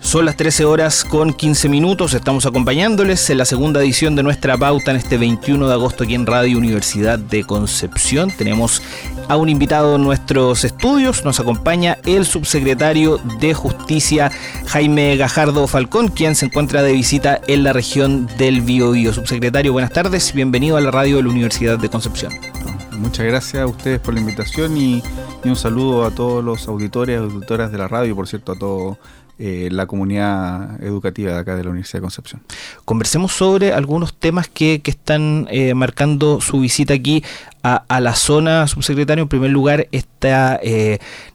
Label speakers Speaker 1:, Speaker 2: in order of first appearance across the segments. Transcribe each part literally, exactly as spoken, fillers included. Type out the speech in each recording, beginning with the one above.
Speaker 1: Son las trece horas con quince minutos, estamos acompañándoles en la segunda edición de nuestra pauta en este veintiuno de agosto aquí en Radio Universidad de Concepción. Tenemos a un invitado en nuestros estudios, nos acompaña el subsecretario de Justicia Jaime Gajardo Falcón, quien se encuentra de visita en la región del Biobío. Subsecretario, buenas tardes, bienvenido a la radio de la Universidad de Concepción.
Speaker 2: Muchas gracias a ustedes por la invitación y, y un saludo a todos los auditores y auditoras de la radio y por cierto a todo Eh, la comunidad educativa de acá de la Universidad de Concepción.
Speaker 1: Conversemos sobre algunos temas que, que están eh, marcando su visita aquí a, a la zona, subsecretario. En primer lugar, esta eh,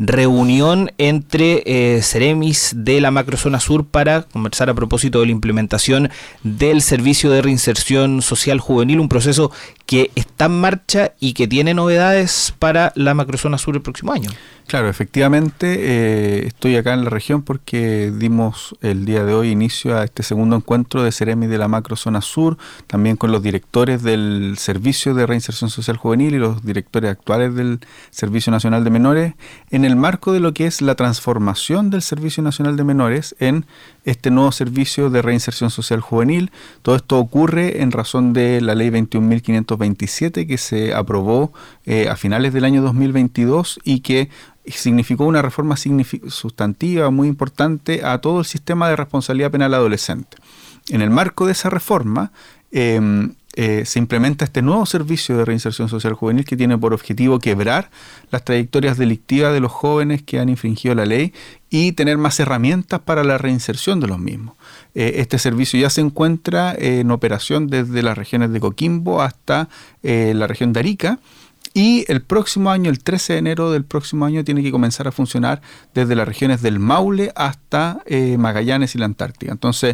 Speaker 1: reunión entre eh, Ceremis de la macrozona sur para conversar a propósito de la implementación del servicio de reinserción social juvenil, un proceso que está en marcha y que tiene novedades para la macrozona sur el próximo año.
Speaker 2: Claro, efectivamente, eh, estoy acá en la región porque dimos el día de hoy inicio a este segundo encuentro de Ceremis de la macrozona sur, también con los directores del Servicio de Reinserción Social Juvenil y los directores actuales del Servicio Nacional de Menores, en el marco de lo que es la transformación del Servicio Nacional de Menores en este nuevo Servicio de Reinserción Social Juvenil. Todo esto ocurre en razón de la Ley veintiún mil quinientos veintisiete que se aprobó eh, a finales del año dos mil veintidós y que significó una reforma signific- sustantiva muy importante a todo el sistema de responsabilidad penal adolescente. En el marco de esa reforma eh, eh, se implementa este nuevo servicio de reinserción social juvenil que tiene por objetivo quebrar las trayectorias delictivas de los jóvenes que han infringido la ley y tener más herramientas para la reinserción de los mismos. Eh, este servicio ya se encuentra eh, en operación desde las regiones de Coquimbo hasta eh, la región de Arica. Y el próximo año, el trece de enero del próximo año, tiene que comenzar a funcionar desde las regiones del Maule hasta eh, Magallanes y la Antártica. Entonces,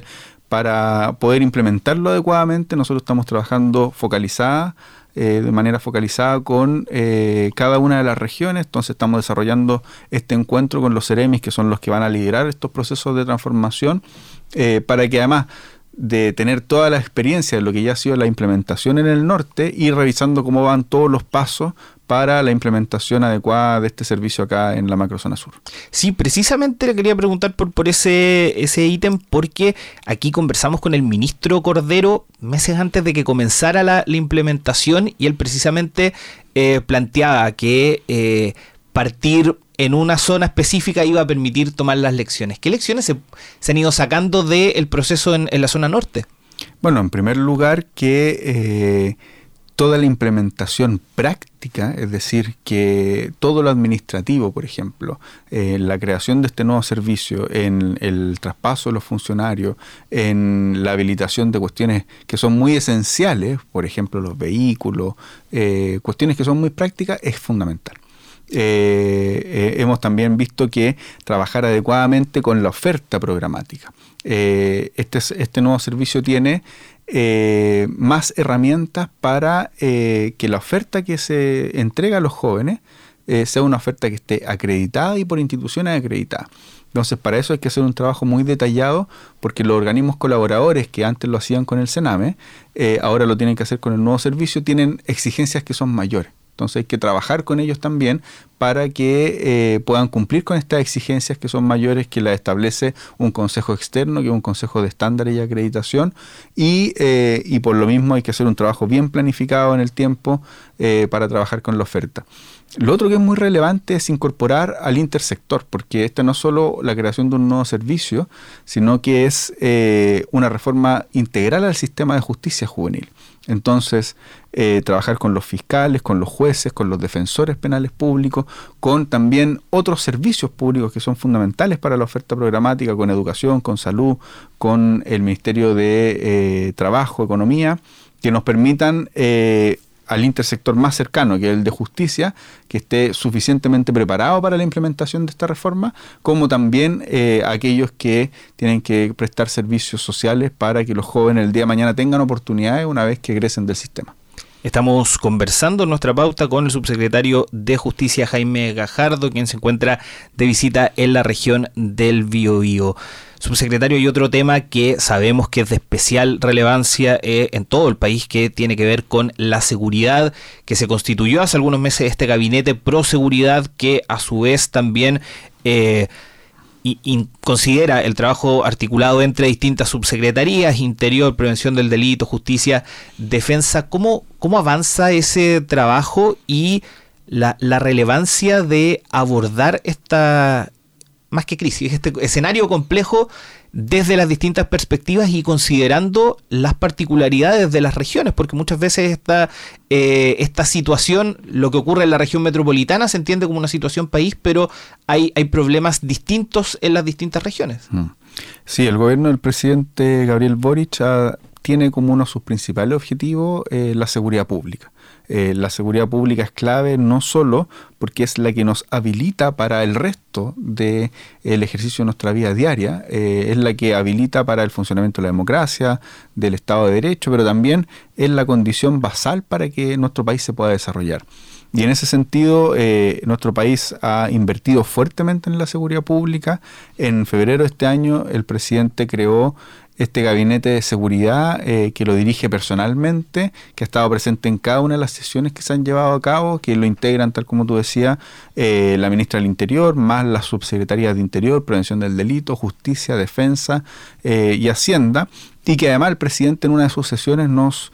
Speaker 2: para poder implementarlo adecuadamente, nosotros estamos trabajando focalizada, eh, de manera focalizada con eh, cada una de las regiones. Entonces, estamos desarrollando este encuentro con los Ceremis, que son los que van a liderar estos procesos de transformación, eh, para que además de tener toda la experiencia de lo que ya ha sido la implementación en el norte y revisando cómo van todos los pasos para la implementación adecuada de este servicio acá en la macrozona sur.
Speaker 1: Sí, precisamente le quería preguntar por, por ese, ese ítem, porque aquí conversamos con el ministro Cordero meses antes de que comenzara la, la implementación y él precisamente eh, planteaba que eh, partir en una zona específica iba a permitir tomar las lecciones. ¿Qué lecciones se, se han ido sacando del proceso en, en la zona norte?
Speaker 2: Bueno, en primer lugar que eh, toda la implementación práctica, es decir, que todo lo administrativo, por ejemplo, eh, la creación de este nuevo servicio, en el traspaso de los funcionarios, en la habilitación de cuestiones que son muy esenciales, por ejemplo, los vehículos, eh, cuestiones que son muy prácticas, es fundamental. Eh, eh, hemos también visto que trabajar adecuadamente con la oferta programática. Eh, este, este nuevo servicio tiene eh, más herramientas para eh, que la oferta que se entrega a los jóvenes eh, sea una oferta que esté acreditada y por instituciones acreditadas. Entonces, para eso hay que hacer un trabajo muy detallado, porque los organismos colaboradores que antes lo hacían con el CENAME, eh, ahora lo tienen que hacer con el nuevo servicio, tienen exigencias que son mayores. Entonces hay que trabajar con ellos también para que eh, puedan cumplir con estas exigencias que son mayores que las establece un consejo externo, que es un consejo de estándares y acreditación, y, eh, y por lo mismo hay que hacer un trabajo bien planificado en el tiempo eh, para trabajar con la oferta. Lo otro que es muy relevante es incorporar al intersector, porque esta no es solo la creación de un nuevo servicio, sino que es eh, una reforma integral al sistema de justicia juvenil. Entonces, eh, trabajar con los fiscales, con los jueces, con los defensores penales públicos, con también otros servicios públicos que son fundamentales para la oferta programática, con educación, con salud, con el Ministerio de eh, Trabajo, Economía, que nos permitan eh, al intersector más cercano, que es el de justicia, que esté suficientemente preparado para la implementación de esta reforma, como también eh, aquellos que tienen que prestar servicios sociales para que los jóvenes el día de mañana tengan oportunidades una vez que egresen del sistema.
Speaker 1: Estamos conversando en nuestra pauta con el subsecretario de Justicia Jaime Gajardo, quien se encuentra de visita en la región del Biobío. Subsecretario, y otro tema que sabemos que es de especial relevancia eh, en todo el país, que tiene que ver con la seguridad, que se constituyó hace algunos meses este gabinete pro seguridad, que a su vez también eh, y, y considera el trabajo articulado entre distintas subsecretarías, Interior, Prevención del Delito, Justicia, Defensa. ¿Cómo, cómo avanza ese trabajo y la, la relevancia de abordar esta, más que crisis, este escenario complejo desde las distintas perspectivas y considerando las particularidades de las regiones? Porque muchas veces esta, eh, esta situación, lo que ocurre en la región metropolitana, se entiende como una situación país, pero hay, hay problemas distintos en las distintas regiones.
Speaker 2: Sí, el gobierno del presidente Gabriel Boric ha, tiene como uno de sus principales objetivos eh, la seguridad pública. Eh, la seguridad pública es clave no solo porque es la que nos habilita para el resto del ejercicio de nuestra vida diaria, eh, es la que habilita para el funcionamiento de la democracia, del Estado de Derecho, pero también es la condición basal para que nuestro país se pueda desarrollar. Y en ese sentido, eh, nuestro país ha invertido fuertemente en la seguridad pública. En febrero de este año, el presidente creó este gabinete de seguridad eh, que lo dirige personalmente, que ha estado presente en cada una de las sesiones que se han llevado a cabo, que lo integran, tal como tú decías, eh, la ministra del Interior, más las subsecretarías de Interior, Prevención del Delito, Justicia, Defensa eh, y Hacienda, y que además el presidente en una de sus sesiones nos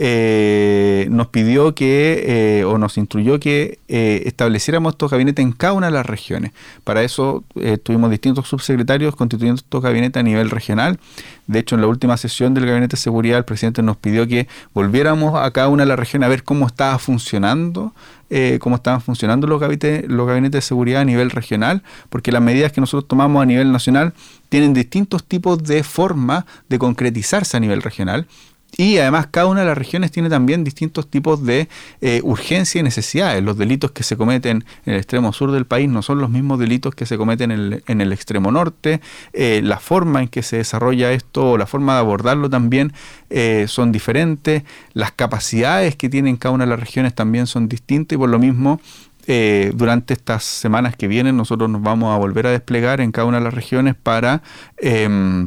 Speaker 2: eh, nos pidió que, eh, o nos instruyó que eh, estableciéramos estos gabinetes en cada una de las regiones. Para eso eh, tuvimos distintos subsecretarios constituyendo estos gabinetes a nivel regional. De hecho, en la última sesión del Gabinete de Seguridad, el presidente nos pidió que volviéramos a cada una de las regiones a ver cómo estaba funcionando, eh, cómo estaban funcionando los gabinetes, los gabinetes de seguridad a nivel regional, porque las medidas que nosotros tomamos a nivel nacional tienen distintos tipos de forma de concretizarse a nivel regional. Y además cada una de las regiones tiene también distintos tipos de eh, urgencia y necesidades. Los delitos que se cometen en el extremo sur del país no son los mismos delitos que se cometen en el, en el extremo norte. Eh, la forma en que se desarrolla esto, o la forma de abordarlo también eh, son diferentes. Las capacidades que tienen cada una de las regiones también son distintas y por lo mismo Eh, durante estas semanas que vienen nosotros nos vamos a volver a desplegar en cada una de las regiones para eh,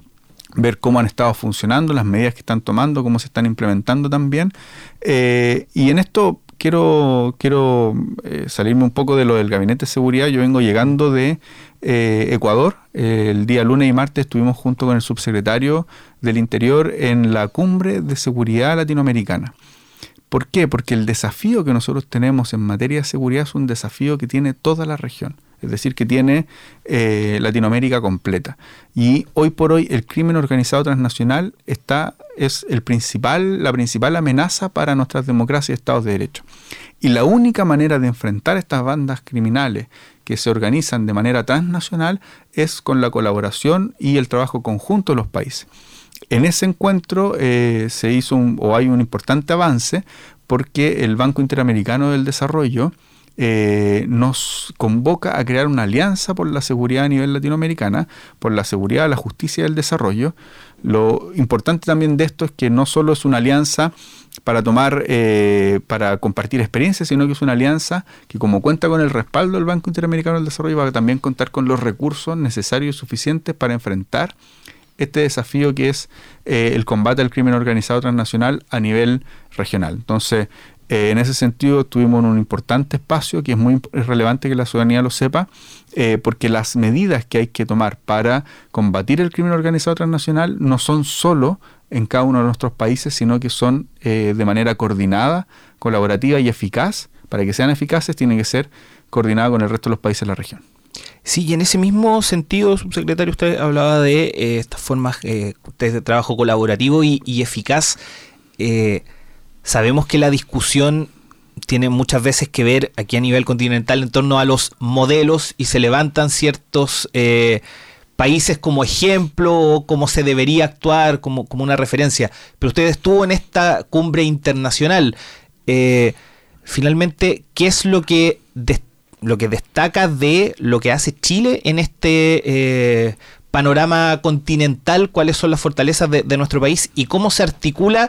Speaker 2: ver cómo han estado funcionando, las medidas que están tomando, cómo se están implementando también. Eh, y en esto quiero, quiero eh, salirme un poco de lo del Gabinete de Seguridad. Yo vengo llegando de eh, Ecuador. Eh, el día lunes y martes estuvimos junto con el subsecretario del Interior en la Cumbre de Seguridad Latinoamericana. ¿Por qué? Porque el desafío que nosotros tenemos en materia de seguridad es un desafío que tiene toda la región, es decir, que tiene eh, Latinoamérica completa. Y hoy por hoy el crimen organizado transnacional está, es el principal, la principal amenaza para nuestras democracias y estados de derecho. Y la única manera de enfrentar estas bandas criminales que se organizan de manera transnacional es con la colaboración y el trabajo conjunto de los países. En ese encuentro eh, se hizo un, o hay un importante avance porque el Banco Interamericano del Desarrollo eh, nos convoca a crear una alianza por la seguridad a nivel latinoamericana, por la seguridad, la justicia y el desarrollo. Lo importante también de esto es que no solo es una alianza para tomar, eh, para compartir experiencias, sino que es una alianza que, como cuenta con el respaldo del Banco Interamericano del Desarrollo, va a también contar con los recursos necesarios y suficientes para enfrentar este desafío que es eh, el combate al crimen organizado transnacional a nivel regional. Entonces, eh, en ese sentido, tuvimos un importante espacio que es muy relevante que la ciudadanía lo sepa, eh, porque las medidas que hay que tomar para combatir el crimen organizado transnacional no son solo en cada uno de nuestros países, sino que son eh, de manera coordinada, colaborativa y eficaz. Para que sean eficaces, tienen que ser coordinadas con el resto de los países de la región.
Speaker 1: Sí, y en ese mismo sentido, subsecretario, usted hablaba de eh, estas formas eh, de trabajo colaborativo y, y eficaz. Eh, sabemos que la discusión tiene muchas veces que ver aquí a nivel continental en torno a los modelos y se levantan ciertos eh, países como ejemplo o cómo se debería actuar, como, como una referencia. Pero usted estuvo en esta cumbre internacional. Eh, finalmente, ¿qué es lo que destaca? lo que destaca de lo que hace Chile en este eh, panorama continental, cuáles son las fortalezas de, de nuestro país y cómo se articula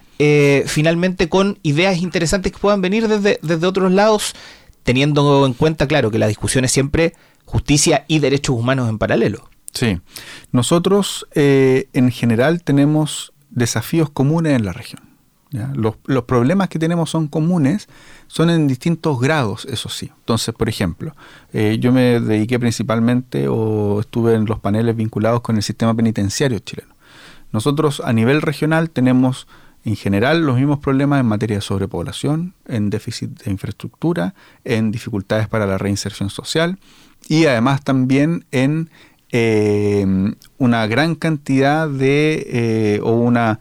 Speaker 1: eh, finalmente con ideas interesantes que puedan venir desde, desde otros lados, teniendo en cuenta, claro, que la discusión es siempre justicia y derechos humanos en paralelo.
Speaker 2: Sí, nosotros eh, en general tenemos desafíos comunes en la región. ¿ya? Los, los problemas que tenemos son comunes, son en distintos grados, eso sí. Entonces, por ejemplo, eh, yo me dediqué principalmente o estuve en los paneles vinculados con el sistema penitenciario chileno. Nosotros a nivel regional tenemos en general los mismos problemas en materia de sobrepoblación, en déficit de infraestructura, en dificultades para la reinserción social y además también en eh, una gran cantidad de eh, o una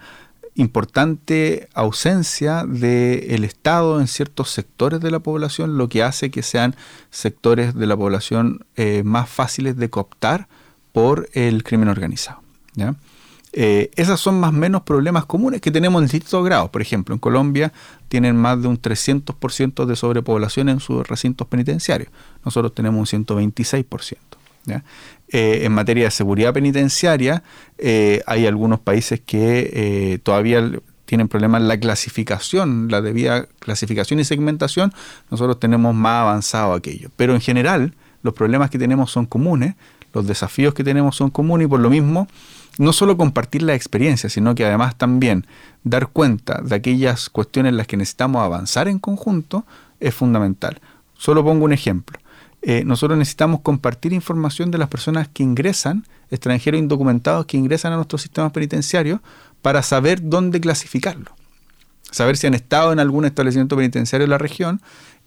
Speaker 2: importante ausencia del Estado en ciertos sectores de la población, lo que hace que sean sectores de la población eh, más fáciles de cooptar por el crimen organizado, ¿ya? Eh, esos son más o menos problemas comunes que tenemos en distintos grados. Por ejemplo, en Colombia tienen más de un trescientos por ciento de sobrepoblación en sus recintos penitenciarios. Nosotros tenemos un ciento veintiséis por ciento. ¿Ya? Eh, en materia de seguridad penitenciaria, eh, hay algunos países que eh, todavía tienen problemas en la clasificación, la debida clasificación y segmentación. Nosotros tenemos más avanzado aquello. Pero en general, los problemas que tenemos son comunes, los desafíos que tenemos son comunes y por lo mismo, no solo compartir la experiencia, sino que además también dar cuenta de aquellas cuestiones en las que necesitamos avanzar en conjunto es fundamental. Solo pongo un ejemplo. Eh, nosotros necesitamos compartir información de las personas que ingresan, extranjeros indocumentados que ingresan a nuestros sistemas penitenciarios, para saber dónde clasificarlo. Saber si han estado en algún establecimiento penitenciario de la región,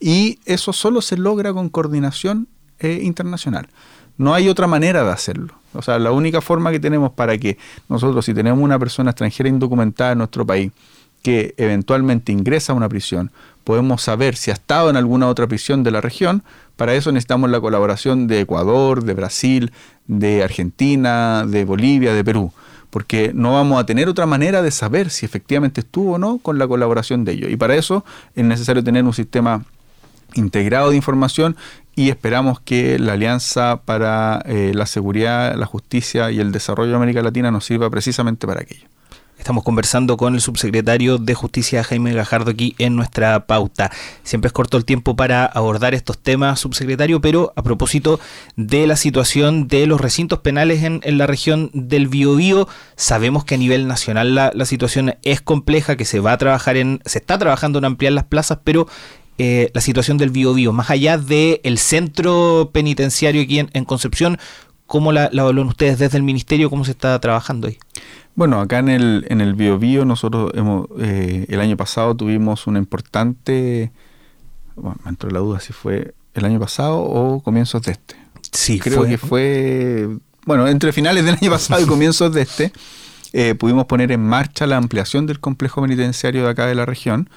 Speaker 2: y eso solo se logra con coordinación eh, internacional. No hay otra manera de hacerlo. O sea, la única forma que tenemos para que nosotros, si tenemos una persona extranjera indocumentada en nuestro país que eventualmente ingresa a una prisión, podemos saber si ha estado en alguna otra prisión de la región. Para eso necesitamos la colaboración de Ecuador, de Brasil, de Argentina, de Bolivia, de Perú. Porque no vamos a tener otra manera de saber si efectivamente estuvo o no con la colaboración de ellos. Y para eso es necesario tener un sistema integrado de información, y esperamos que la Alianza para eh, la Seguridad, la Justicia y el Desarrollo de América Latina nos sirva precisamente para aquello.
Speaker 1: Estamos conversando con el subsecretario de Justicia, Jaime Gajardo, aquí en nuestra pauta. Siempre es corto el tiempo para abordar estos temas, subsecretario, pero a propósito de la situación de los recintos penales en, en la región del Biobío, sabemos que a nivel nacional la, la situación es compleja, que se va a trabajar en, se está trabajando en ampliar las plazas, pero Eh, la situación del Biobío, más allá del centro penitenciario aquí en, en Concepción, ¿cómo la, la evalúan ustedes desde el Ministerio? ¿Cómo se está trabajando ahí?
Speaker 2: Bueno, acá en el, en el Biobío nosotros hemos, eh, el año pasado tuvimos una importante, bueno, me entró la duda si fue el año pasado o comienzos de este.
Speaker 1: Sí,
Speaker 2: creo fue, que fue, bueno, entre finales del año pasado y comienzos de este, eh, pudimos poner en marcha la ampliación del complejo penitenciario de acá de la región.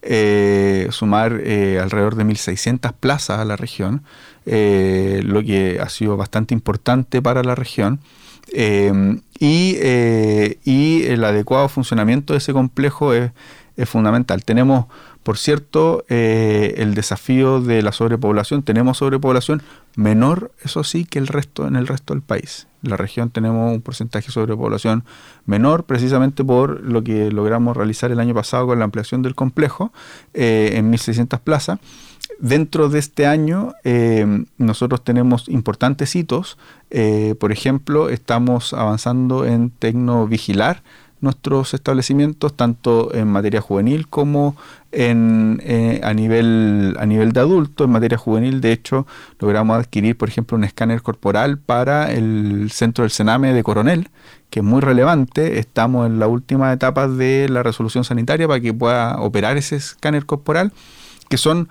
Speaker 2: Eh, sumar eh, alrededor de mil seiscientas plazas a la región, eh, lo que ha sido bastante importante para la región, eh, y, eh, y el adecuado funcionamiento de ese complejo es, es fundamental. Tenemos, por cierto, eh, el desafío de la sobrepoblación. Tenemos sobrepoblación menor, eso sí, que el resto en el resto del país. En la región tenemos un porcentaje de sobrepoblación menor, precisamente por lo que logramos realizar el año pasado con la ampliación del complejo eh, en mil seiscientas plazas. Dentro de este año eh, nosotros tenemos importantes hitos. Eh, por ejemplo, estamos avanzando en tecnovigilar nuestros establecimientos, tanto en materia juvenil como en, eh, a nivel a nivel de adulto. En materia juvenil, de hecho, logramos adquirir, por ejemplo, un escáner corporal para el centro del Sename de Coronel, que es muy relevante. Estamos en la última etapa de la resolución sanitaria para que pueda operar ese escáner corporal, que son,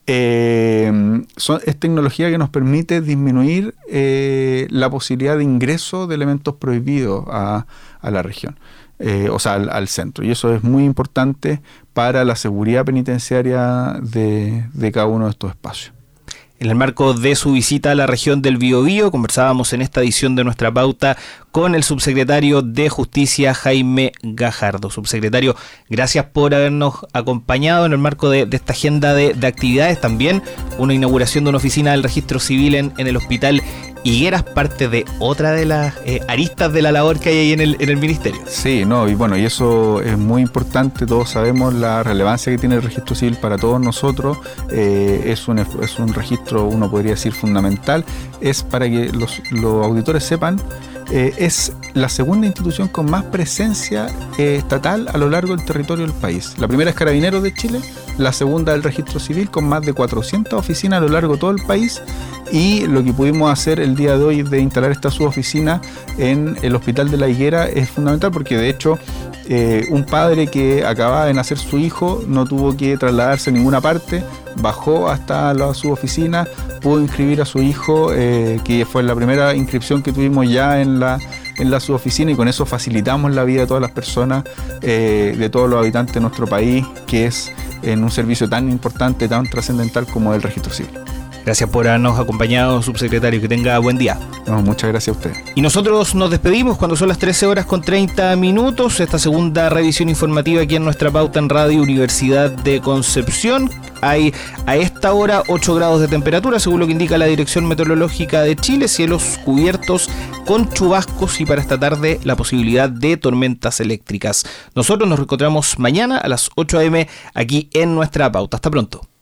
Speaker 2: eh, son es tecnología que nos permite disminuir eh, la posibilidad de ingreso de elementos prohibidos a, a la región. Eh, o sea, al, al centro. Y eso es muy importante para la seguridad penitenciaria de, de cada uno de estos espacios.
Speaker 1: En el marco de su visita a la región del Biobío, conversábamos en esta edición de Nuestra Pauta con el subsecretario de Justicia, Jaime Gajardo. Subsecretario, gracias por habernos acompañado en el marco de, de esta agenda de, de actividades. También una inauguración de una oficina del registro civil en, en el Hospital Higueras, parte de otra de las eh, aristas de la labor que hay ahí en el, en el Ministerio.
Speaker 2: Sí, no, y bueno, y eso es muy importante. Todos sabemos la relevancia que tiene el registro civil para todos nosotros. Eh, es, un, es un registro, uno podría decir, fundamental. Es para que los, los auditores sepan, eh, es la segunda institución con más presencia eh, estatal a lo largo del territorio del país. La primera es Carabineros de Chile, la segunda el Registro Civil, con más de cuatrocientas oficinas a lo largo de todo el país, y lo que pudimos hacer el día de hoy de instalar esta suboficina en el Hospital de la Higuera es fundamental, porque de hecho eh, un padre que acababa de nacer su hijo no tuvo que trasladarse a ninguna parte, bajó hasta la suboficina, pudo inscribir a su hijo, eh, que fue la primera inscripción que tuvimos ya en la en la suboficina, y con eso facilitamos la vida de todas las personas, eh, de todos los habitantes de nuestro país, que es en un servicio tan importante, tan trascendental como el Registro Civil.
Speaker 1: Gracias por habernos acompañado, subsecretario. Que tenga buen día.
Speaker 2: No, muchas gracias a usted.
Speaker 1: Y nosotros nos despedimos cuando son las trece horas con treinta minutos. Esta segunda revisión informativa aquí en nuestra pauta en Radio Universidad de Concepción. Hay a esta hora ocho grados de temperatura, según lo que indica la Dirección Meteorológica de Chile. Cielos cubiertos con chubascos, y para esta tarde la posibilidad de tormentas eléctricas. Nosotros nos reencontramos mañana a las ocho a eme aquí en nuestra pauta. Hasta pronto.